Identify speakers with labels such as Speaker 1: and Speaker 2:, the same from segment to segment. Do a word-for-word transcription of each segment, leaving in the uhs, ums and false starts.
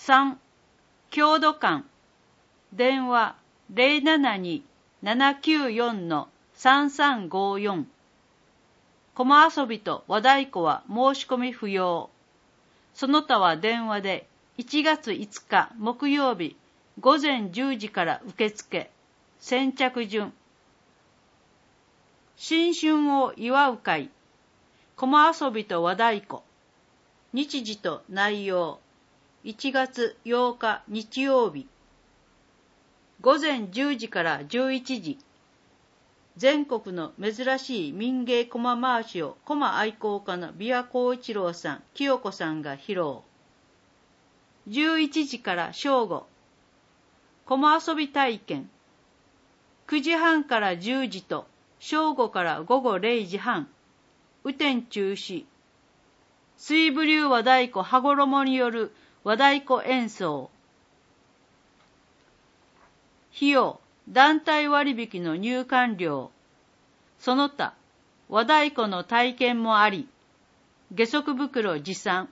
Speaker 1: さん、郷土館、電話 ゼロななに ななきゅうよん さんさんごよん。コマ遊びと和太鼓は申し込み不要。その他は電話でいちがついつか木曜日午前じゅうじから受付。先着順。新春を祝う会。コマ遊びと和太鼓。日時と内容。いちがつようか日曜日。午前じゅうじからじゅういちじ。全国の珍しい民芸駒回しを駒愛好家の琵琶光一郎さん、清子さんが披露。じゅういちじから正午。駒遊び体験。くじはんからじゅうじと正午から午後れいじはん。雨天中止。水武流和太鼓羽衣による和太鼓演奏。費用、団体割引の入館料。その他、和太鼓の体験もあり、下足袋持参。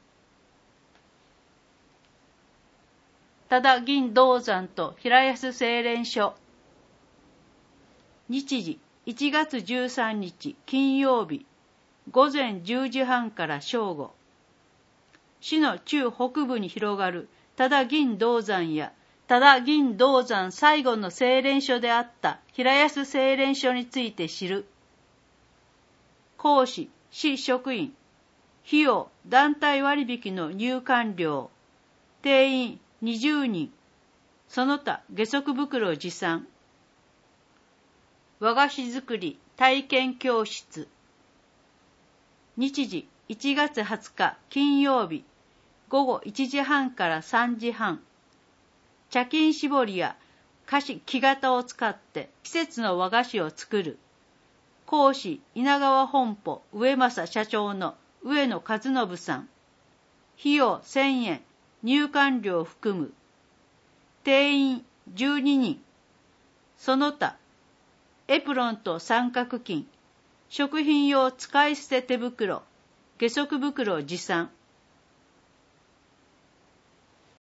Speaker 1: 多田銀銅山と平安精錬所。日時、いちがつじゅうさんにち金曜日、午前じゅうじはんから正午。市の中北部に広がる多田銀銅山や多田銀銅山最後の精錬所であった平安精錬所について知る。講師、市職員。費用、団体割引の入館料。定員にじゅうにん。その他、下足袋持参。和菓子作り体験教室。日時、いちがつはつか金曜日、午後いちじはんからさんじはん。茶巾絞りや菓子木型を使って季節の和菓子を作る。講師、稲川本舗上政社長の上野和信さん。費用せんえん、入館料含む。定員じゅうににん。その他、エプロンと三角巾、食品用使い捨て手袋、下足袋持参。